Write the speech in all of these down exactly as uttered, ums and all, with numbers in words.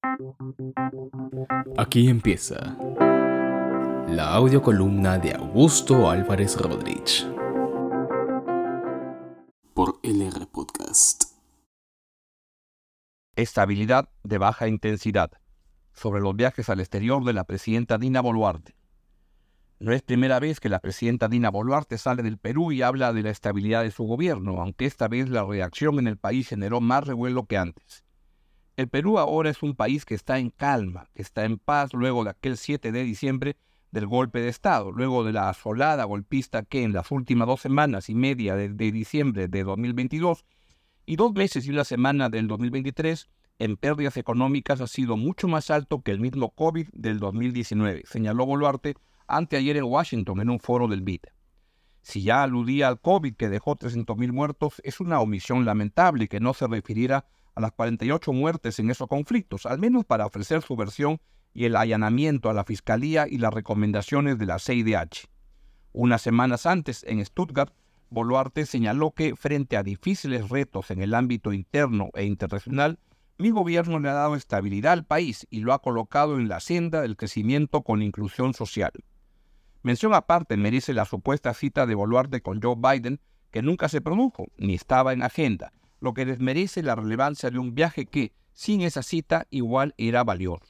Aquí empieza la audiocolumna de Augusto Álvarez Rodríguez por L R Podcast. Estabilidad de baja intensidad. Sobre los viajes al exterior de la presidenta Dina Boluarte. No es primera vez que la presidenta Dina Boluarte sale del Perú y habla de la estabilidad de su gobierno, aunque esta vez la reacción en el país generó más revuelo que antes. El Perú ahora es un país que está en calma, que está en paz luego de aquel siete de diciembre del golpe de Estado, luego de la asolada golpista que en las últimas dos semanas y media de, de diciembre de dos mil veintidós y dos meses y una semana del dos mil veintitrés, en pérdidas económicas ha sido mucho más alto que el mismo COVID del dos mil diecinueve, señaló Boluarte anteayer en Washington en un foro del B I D. Si ya aludía al COVID que dejó trescientos mil muertos, es una omisión lamentable que no se refiriera a las cuarenta y ocho muertes en esos conflictos, al menos para ofrecer su versión y el allanamiento a la Fiscalía y las recomendaciones de la C I D H. Unas semanas antes, en Stuttgart, Boluarte señaló que, frente a difíciles retos en el ámbito interno e internacional, mi gobierno le ha dado estabilidad al país y lo ha colocado en la senda del crecimiento con inclusión social. Mención aparte merece la supuesta cita de Boluarte con Joe Biden, que nunca se produjo ni estaba en agenda, lo que desmerece la relevancia de un viaje que, sin esa cita, igual era valioso.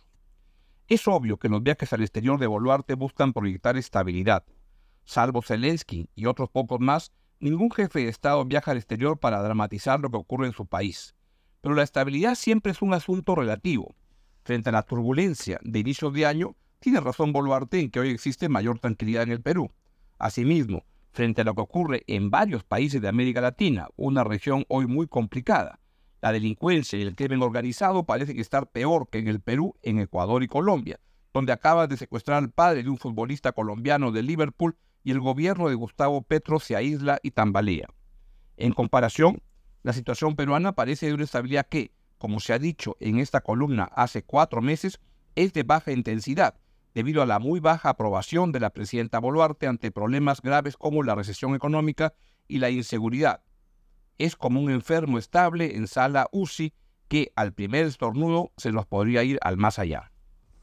Es obvio que los viajes al exterior de Boluarte buscan proyectar estabilidad. Salvo Zelensky y otros pocos más, ningún jefe de Estado viaja al exterior para dramatizar lo que ocurre en su país. Pero la estabilidad siempre es un asunto relativo. Frente a la turbulencia de inicios de año, tiene razón Boluarte en que hoy existe mayor tranquilidad en el Perú. Asimismo, frente a lo que ocurre en varios países de América Latina, una región hoy muy complicada, la delincuencia y el crimen organizado parecen estar peor que en el Perú, en Ecuador y Colombia, donde acaban de secuestrar al padre de un futbolista colombiano de Liverpool y el gobierno de Gustavo Petro se aísla y tambalea. En comparación, la situación peruana parece de una estabilidad que, como se ha dicho en esta columna hace cuatro meses, es de baja intensidad, debido a la muy baja aprobación de la presidenta Boluarte ante problemas graves como la recesión económica y la inseguridad. Es como un enfermo estable en sala U C I que al primer estornudo se nos podría ir al más allá.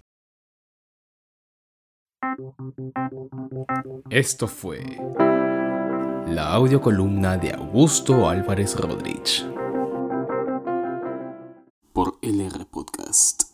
Esto fue la audiocolumna de Augusto Álvarez Rodríguez por L R Podcast.